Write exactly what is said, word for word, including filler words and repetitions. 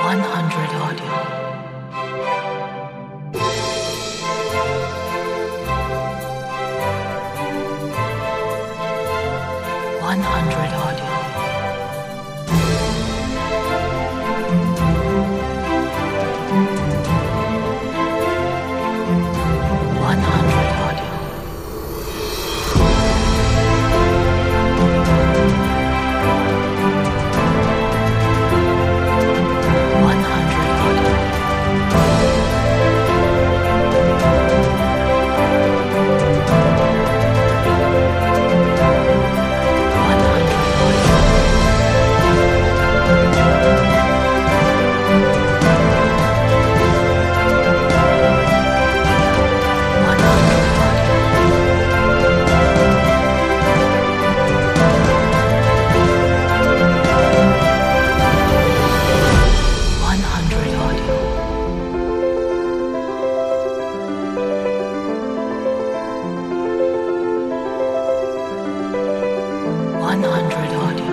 one hundred audio. one hundred audio. one hundred audio. one hundred audio. one hundred audio. one hundred audio. one hundred audio. one hundred audio.